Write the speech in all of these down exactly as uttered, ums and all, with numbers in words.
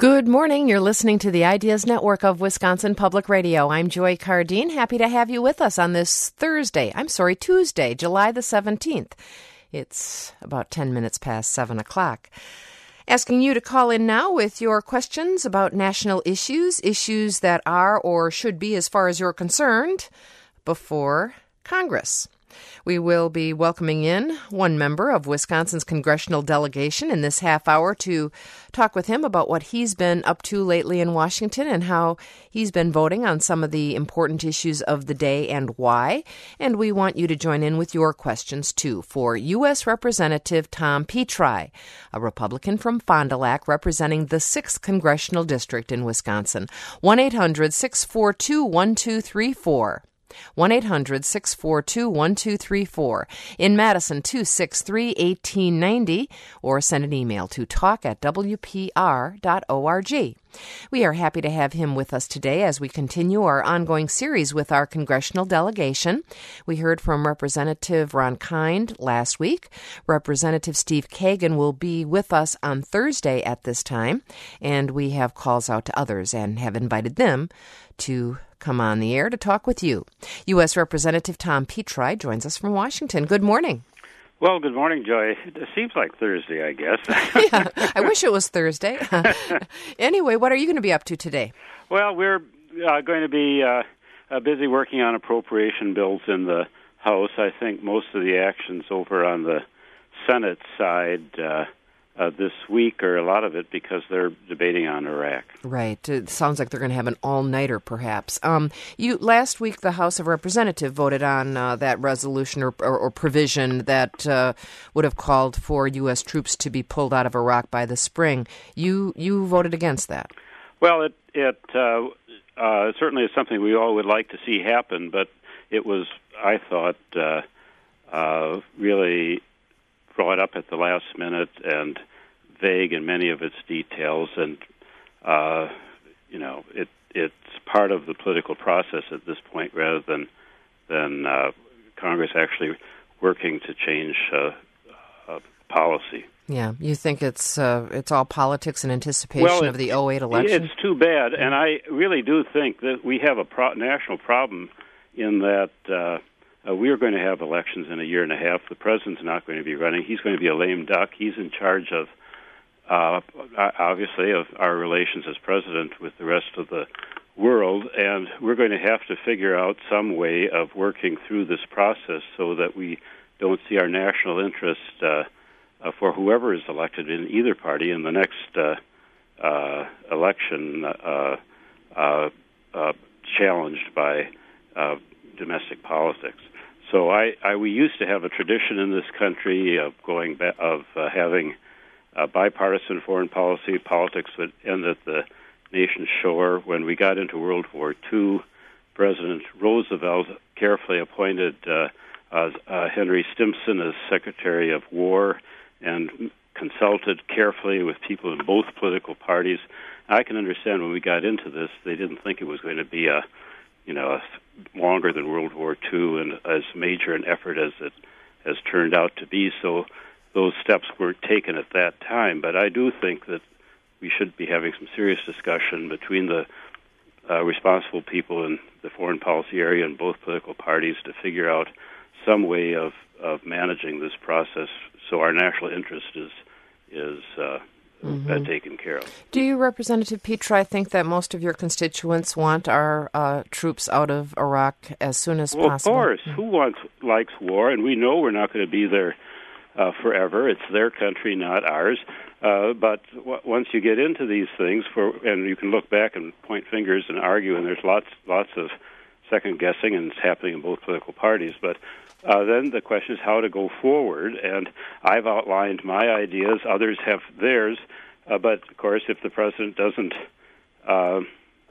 Good morning. You're listening to the Ideas Network of Wisconsin Public Radio. I'm Joy Cardine. Happy to have you with us on this Thursday. I'm sorry, Tuesday, July the seventeenth. It's about ten minutes past seven o'clock. Asking you to call in now with your questions about national issues, issues that are or should be, as far as you're concerned, before Congress. We will be welcoming in one member of Wisconsin's congressional delegation in this half hour to talk with him about what he's been up to lately in Washington and how he's been voting on some of the important issues of the day and why. And we want you to join in with your questions, too, for U S. Representative Tom Petri, a Republican from Fond du Lac representing the sixth Congressional District in Wisconsin. one eight hundred six four two one two three four. one eight hundred six four two one two three four. In Madison, two six three one eight nine zero, or send an email to talk at w p r dot org. We are happy to have him with us today as we continue our ongoing series with our congressional delegation. We heard from Representative Ron Kind last week. Representative Steve Kagan will be with us on Thursday at this time, and we have calls out to others and have invited them to come on the air to talk with you. U S. Representative Tom Petri joins us from Washington. Good morning. Well, good morning, Joy. It seems like Thursday, I guess. Yeah, I wish it was Thursday. Anyway, what are you going to be up to today? Well, we're uh, going to be uh, uh, busy working on appropriation bills in the House. I think most of the actions over on the Senate side uh, uh, this week, or a lot of it, because they're debating on Iraq. Right. It sounds like they're going to have an all-nighter, perhaps. Um, you last week, the House of Representatives voted on uh, that resolution or, or, or provision that uh, would have called for U S troops to be pulled out of Iraq by the spring. You you voted against that. Well, it it uh, uh, certainly is something we all would like to see happen, but it was, I thought, uh, uh, really brought up at the last minute and vague in many of its details, and uh, you know, it it's part of the political process at this point, rather than than uh, Congress actually working to change uh, uh, policy. Yeah, you think it's uh, it's all politics in anticipation well, of the oh eight election? It's too bad, and I really do think that we have a pro- national problem in that. Uh, Uh, we are going to have elections in a year and a half. The president's not going to be running. He's going to be a lame duck. He's in charge of, uh, obviously, of our relations as president with the rest of the world, and we're going to have to figure out some way of working through this process so that we don't see our national interest uh, uh, for whoever is elected in either party in the next uh, uh, election uh, uh, uh, challenged by uh, domestic politics. So I, I, we used to have a tradition in this country of going ba- of uh, having uh, bipartisan foreign policy politics that end at the nation's shore. When we got into World War Two, President Roosevelt carefully appointed uh, uh, uh, Henry Stimson as Secretary of War and consulted carefully with people in both political parties. I can understand when we got into this, they didn't think it was going to be a you know, longer than World War Two and as major an effort as it has turned out to be. So those steps weren't taken at that time. But I do think that we should be having some serious discussion between the uh, responsible people in the foreign policy area and both political parties to figure out some way of, of managing this process so our national interest is is uh, Mm-hmm. Uh, taken care of. Do you, Representative Petri, think that most of your constituents want our uh, troops out of Iraq as soon as well, possible? Of course. Mm-hmm. Who wants likes war? And we know we're not going to be there uh, forever. It's their country, not ours. Uh, but w- once you get into these things, for and you can look back and point fingers and argue, and there's lots lots of second guessing, and it's happening in both political parties. But uh, then the question is how to go forward. And I've outlined my ideas. Others have theirs. Uh, but, of course, if the president doesn't uh,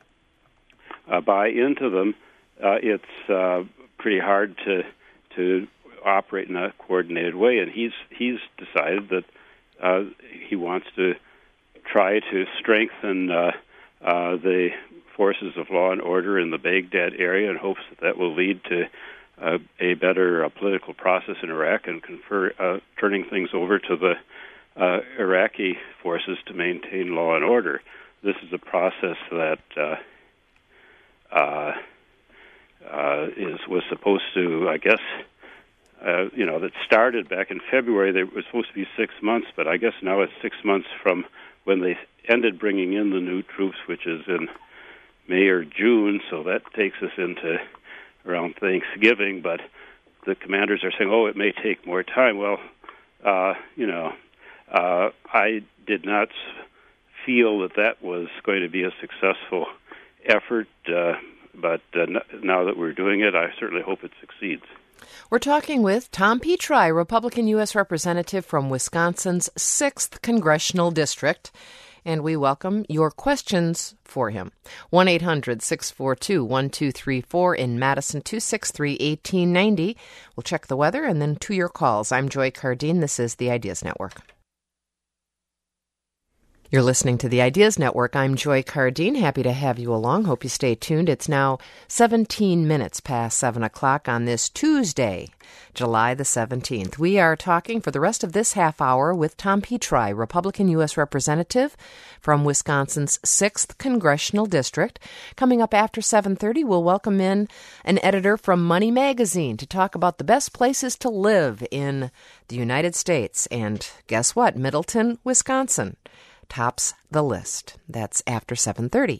uh, buy into them, uh, it's uh, pretty hard to to operate in a coordinated way. And he's he's decided that uh, he wants to try to strengthen uh, uh, the forces of law and order in the Baghdad area in hopes that that will lead to uh, a better uh, political process in Iraq and confer, uh, turning things over to the uh, Iraqi forces to maintain law and order. this is a process that uh, uh, uh, is was supposed to, I guess, uh, you know, that started back in February. They were supposed to be six months, but I guess now it's six months from when they ended bringing in the new troops, which is in May or June, so that takes us into around Thanksgiving, but the commanders are saying, oh, it may take more time. Well, uh, you know, uh, I did not feel that that was going to be a successful effort, uh, but uh, n- now that we're doing it, I certainly hope it succeeds. We're talking with Tom Petri, Republican U S Representative from Wisconsin's sixth Congressional District, and we welcome your questions for him. one eight hundred six four two one two three four in Madison, two six three one eight nine zero. We'll check the weather and then to your calls. I'm Joy Cardine. This is the Ideas Network. You're listening to the Ideas Network. I'm Joy Cardine. Happy to have you along. Hope you stay tuned. It's now seventeen minutes past seven o'clock on this Tuesday, July the seventeenth. We are talking for the rest of this half hour with Tom Petri, Republican U S Representative from Wisconsin's sixth Congressional District. Coming up after seven thirty, we'll welcome in an editor from Money Magazine to talk about the best places to live in the United States. And guess what? Middleton, Wisconsin tops the list. That's after seven thirty.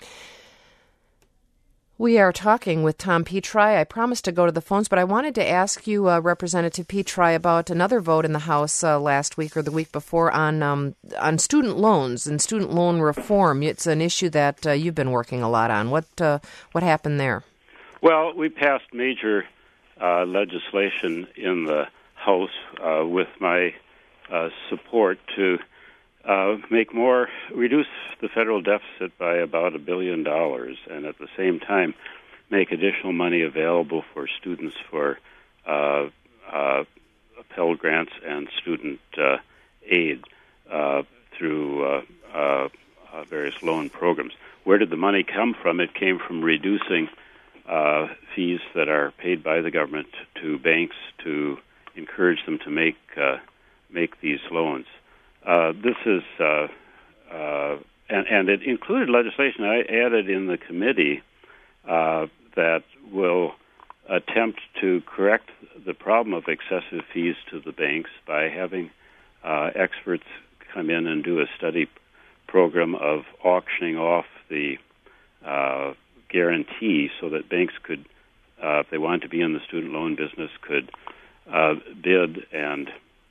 We are talking with Tom Petri. I promised to go to the phones, but I wanted to ask you, uh, Representative Petri, about another vote in the House uh, last week or the week before on um, on student loans and student loan reform. It's an issue that uh, you've been working a lot on. What uh, what happened there? Well, we passed major uh, legislation in the House uh, with my uh, support to Uh, make more, reduce the federal deficit by about a billion dollars, and at the same time make additional money available for students for uh, uh, Pell Grants and student uh, aid uh, through uh, uh, uh, various loan programs. Where did the money come from? It came from reducing uh, fees that are paid by the government to banks to encourage them to make uh, make these loans. Uh, this is, uh, uh, and, and it included legislation I added in the committee uh, that will attempt to correct the problem of excessive fees to the banks by having uh, experts come in and do a study program of auctioning off the uh, guarantee so that banks could, uh, if they wanted to be in the student loan business, could uh, bid and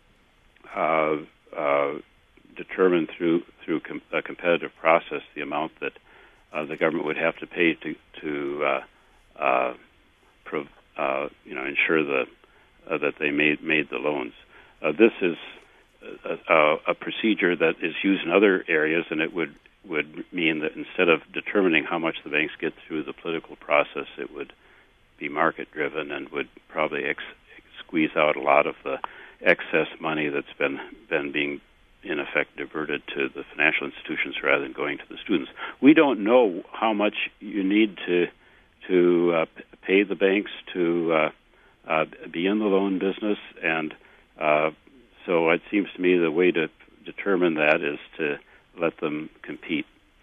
uh, Uh, determine through through com- a competitive process the amount that uh, the government would have to pay to to uh, uh, prov- uh, you know ensure the uh, that they made made the loans. Uh, this is a, a, a procedure that is used in other areas, and it would would mean that instead of determining how much the banks get through the political process, it would be market driven and would probably ex- squeeze out a lot of the excess money that's been been being, in effect, diverted to the financial institutions rather than going to the students. We don't know how much you need to to uh, pay the banks to uh, uh, be in the loan business, and uh, so it seems to me the way to determine that is to let them compete.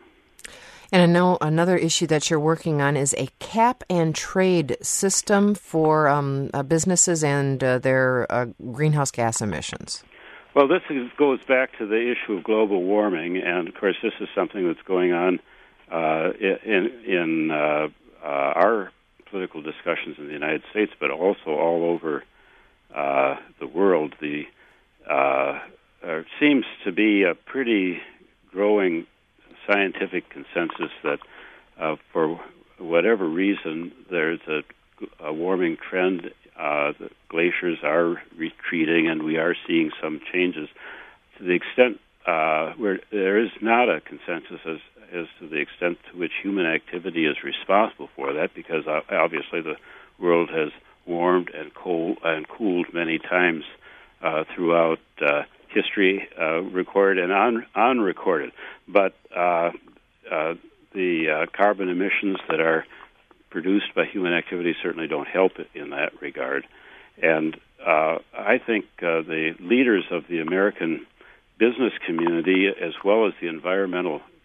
And I know another issue that you're working on is a cap and trade system for um, uh, businesses and uh, their uh, greenhouse gas emissions. Well, this is, goes back to the issue of global warming, and of course, this is something that's going on uh, in in uh, uh, our political discussions in the United States, but also all over uh, the world. The uh, there seems to be a pretty growing scientific consensus that uh, for whatever reason there's a, a warming trend. Uh, the glaciers are retreating, and we are seeing some changes. To the extent uh, where there is not a consensus as, as to the extent to which human activity is responsible for that, because uh, obviously the world has warmed and cold and cooled many times uh, throughout uh, history, uh, recorded and un- unrecorded. But uh, uh, the uh, carbon emissions that are produced by human activity certainly don't help in that regard. And uh, I think uh, the leaders of the American business community, as well as the environmental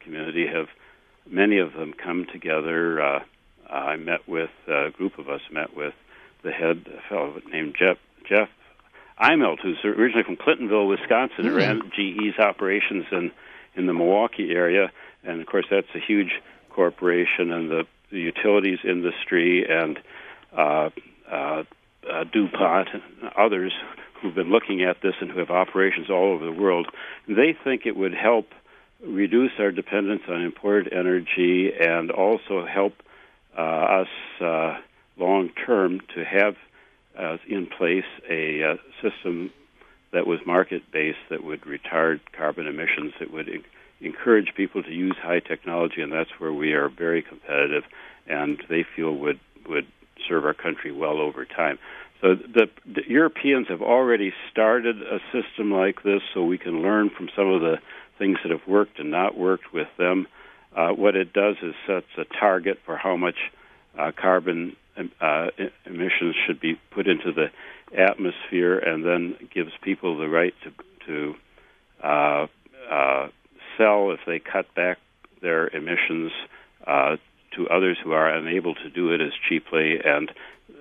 community have, many of them, come together. Uh, I met with, uh, a group of us met with the head, a fellow named Jeff, Jeff Immelt, who's originally from Clintonville, Wisconsin, and Mm-hmm. ran G E's operations in, in the Milwaukee area. And, of course, that's a huge corporation, and the, the utilities industry and uh, uh, uh, DuPont and others who've been looking at this and who have operations all over the world. They think it would help reduce our dependence on imported energy and also help uh, us uh, long-term to have uh, in place a uh, system that was market-based that would retard carbon emissions, that would en- encourage people to use high technology, and that's where we are very competitive, and they feel would, would serve our country well over time. So the, the Europeans have already started a system like this, so we can learn from some of the things that have worked and not worked with them. Uh, what it does is sets a target for how much uh, carbon uh, emissions should be put into the atmosphere, and then gives people the right to to uh, uh, sell if they cut back their emissions uh, to others who are unable to do it as cheaply, and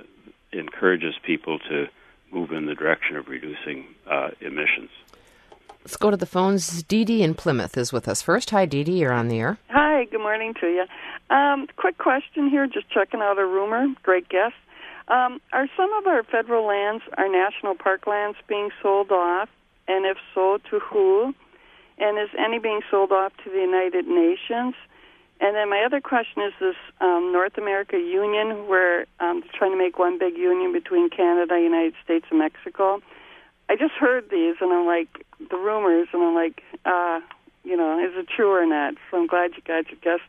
encourages people to move in the direction of reducing uh, emissions. Let's go to the phones. Dee Dee in Plymouth is with us first. Hi, Dee Dee. You're on the air. Hi, good morning to you. Um, quick question here, just checking out a rumor. Great guess. Um, are some of our federal lands, our national park lands, being sold off? And if so, to who? And is any being sold off to the United Nations? And then my other question is this um, North America Union, where um, they're trying to make one big union between Canada, United States, and Mexico. I just heard these, and I'm like, the rumors, and I'm like, uh, you know, is it true or not? So I'm glad you got your guess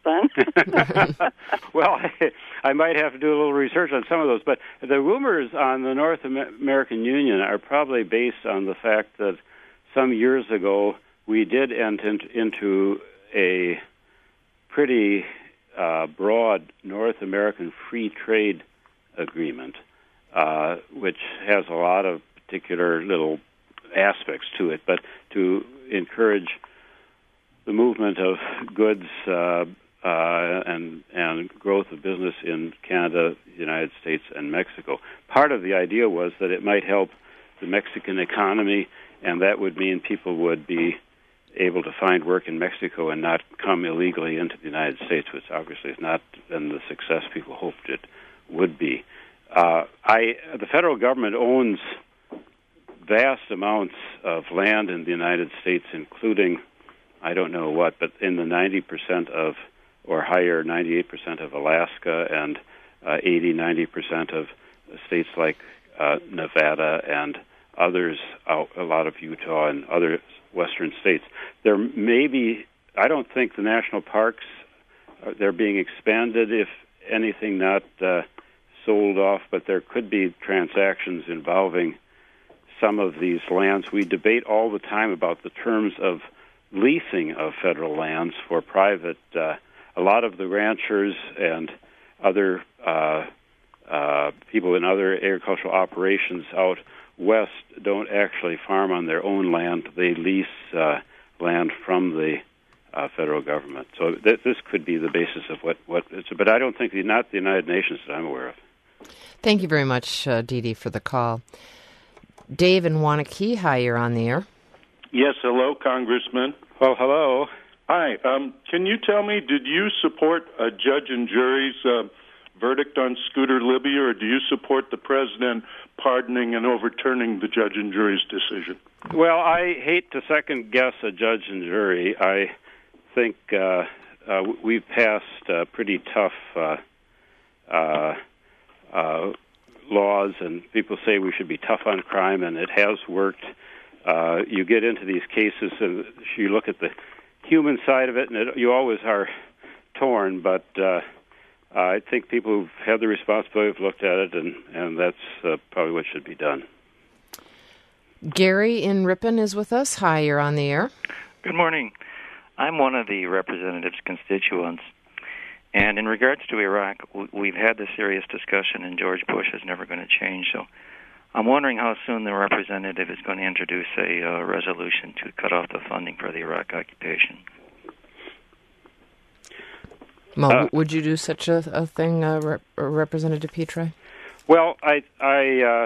done. Well, I, I might have to do a little research on some of those, but the rumors on the North American Union are probably based on the fact that some years ago we did enter into a pretty uh, broad North American free trade agreement, uh, which has a lot of particular little aspects to it, but to encourage the movement of goods uh, uh, and and growth of business in Canada, the United States, and Mexico. Part of the idea was that it might help the Mexican economy, and that would mean people would be able to find work in Mexico and not come illegally into the United States, which obviously has not been the success people hoped it would be. Uh, I the federal government owns vast amounts of land in the United States, including, I don't know what, but in the ninety percent of, or higher, ninety-eight percent of Alaska, and uh, eighty, ninety percent of states like uh, Nevada and others, out, a lot of Utah and other western states. There may be, I don't think the national parks, uh, they're being expanded, if anything, not uh, sold off, but there could be transactions involving some of these lands. We debate all the time about the terms of leasing of federal lands for private. Uh, a lot of the ranchers and other uh, uh, people in other agricultural operations out west don't actually farm on their own land. They lease uh, land from the uh, federal government. So th- this could be the basis of what, what it's, but I don't think, the, not the United Nations that I'm aware of. Thank you very much, uh, Dee Dee, for the call. Dave in Wanakee, hi, you're on the air. Yes, hello, Congressman. Well, hello. Hi. Um, can you tell me, did you support a judge and jury's uh, verdict on Scooter Libby, or do you support the president pardoning and overturning the judge and jury's decision? Well, I hate to second-guess a judge and jury. I think uh, uh, we've passed uh, pretty tough uh, uh, uh, laws, and people say we should be tough on crime, and it has worked. Uh, you get into these cases, and you look at the human side of it, and it, you always are torn, but uh, I think people who've had the responsibility have looked at it, and, and that's uh, probably what should be done. Gary in Ripon is with us. Hi, you're on the air. Good morning. I'm one of the representative's constituents, and in regards to Iraq, we've had this serious discussion, and George Bush is never going to change. So I'm wondering how soon the representative is going to introduce a uh, resolution to cut off the funding for the Iraq occupation. Well, Uh, would you do such a, a thing, uh, Rep- Representative Petri? Well, I, I, uh,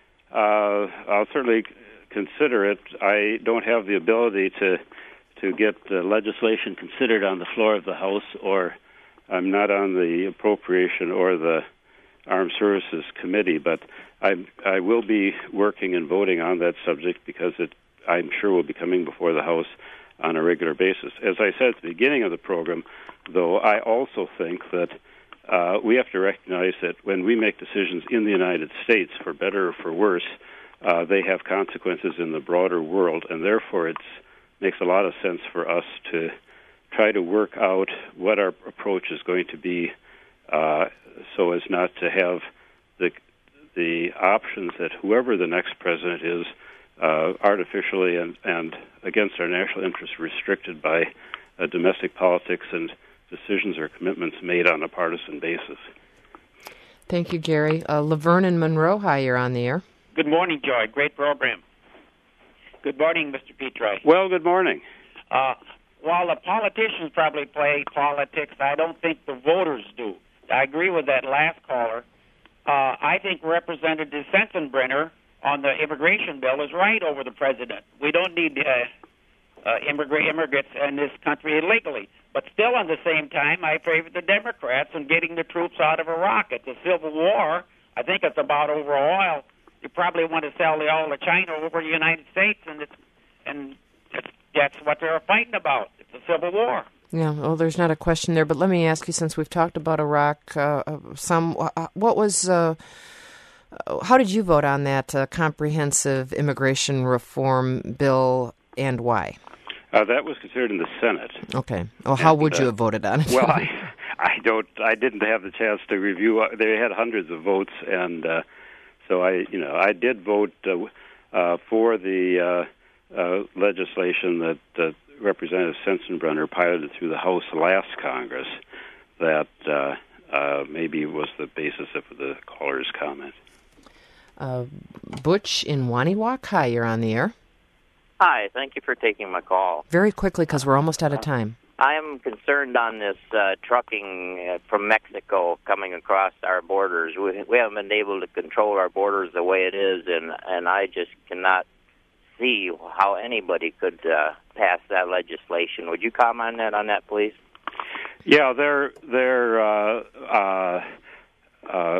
uh, I'll certainly consider it. I don't have the ability to to get uh, legislation considered on the floor of the House, or I'm not on the Appropriation or the Armed Services Committee, but I, I will be working and voting on that subject because it, I'm sure, will be coming before the House on a regular basis. As I said at the beginning of the program, though, I also think that uh, we have to recognize that when we make decisions in the United States, for better or for worse, uh, they have consequences in the broader world, and therefore it makes a lot of sense for us to try to work out what our approach is going to be uh, so as not to have the the options that whoever the next president is uh, artificially and, and against our national interests restricted by uh, domestic politics and decisions or commitments made on a partisan basis. Thank you, Gary. Uh, Laverne and Monroe, hi, you're on the air. Good morning, Joy. Great program. Good morning, Mister Petri. Well, good morning. Uh, while the politicians probably play politics, I don't think the voters do. I agree with that last caller. Uh, I think Representative Sensenbrenner on the immigration bill is right over the president. We don't need uh, uh, immigrant immigrants in this country illegally. But still, at the same time, I favor the Democrats in getting the troops out of Iraq. It's a civil war. I think it's about over oil. You probably want to sell the oil to China over the United States, and it's, and it's, that's what they're fighting about. It's a civil war. Yeah, well, there's not a question there, but let me ask you, since we've talked about Iraq, uh, some, uh, what was, uh, how did you vote on that uh, comprehensive immigration reform bill, and why? Uh, that was considered in the Senate. Okay. Well, how and, would you uh, have voted on it? Well, I, I don't. I didn't have the chance to review. Uh, they had hundreds of votes, and uh, so I, you know, I did vote uh, uh, for the uh, uh, legislation that uh, Representative Sensenbrenner piloted through the House last Congress. That uh, uh, maybe was the basis of the caller's comment. Uh, Butch in Waniwak, hi, you're on the air. Hi, thank you for taking my call. Very quickly, because we're almost out of time. I am concerned on this uh, trucking uh, from Mexico coming across our borders. We, we haven't been able to control our borders the way it is, and, and I just cannot see how anybody could uh, pass that legislation. Would you comment on that, please? Yeah, there there uh, uh, uh,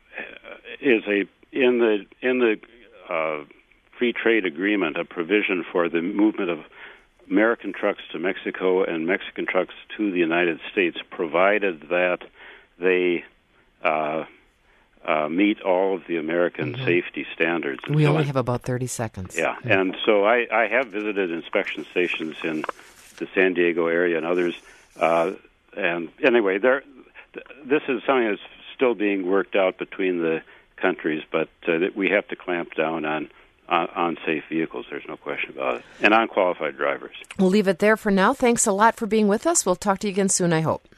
is a in the in the uh, free trade agreement a provision for the movement of American trucks to Mexico and Mexican trucks to the United States, provided that they uh, uh, meet all of the American mm-hmm. safety standards. And we so only on. have about thirty seconds. Yeah, yeah. And so I, I have visited inspection stations in the San Diego area and others. Uh, and anyway, there, this is something that's still being worked out between the countries, but uh, that we have to clamp down on On, on safe vehicles, there's no question about it, and on qualified drivers. We'll leave it there for now. Thanks a lot for being with us. We'll talk to you again soon, I hope.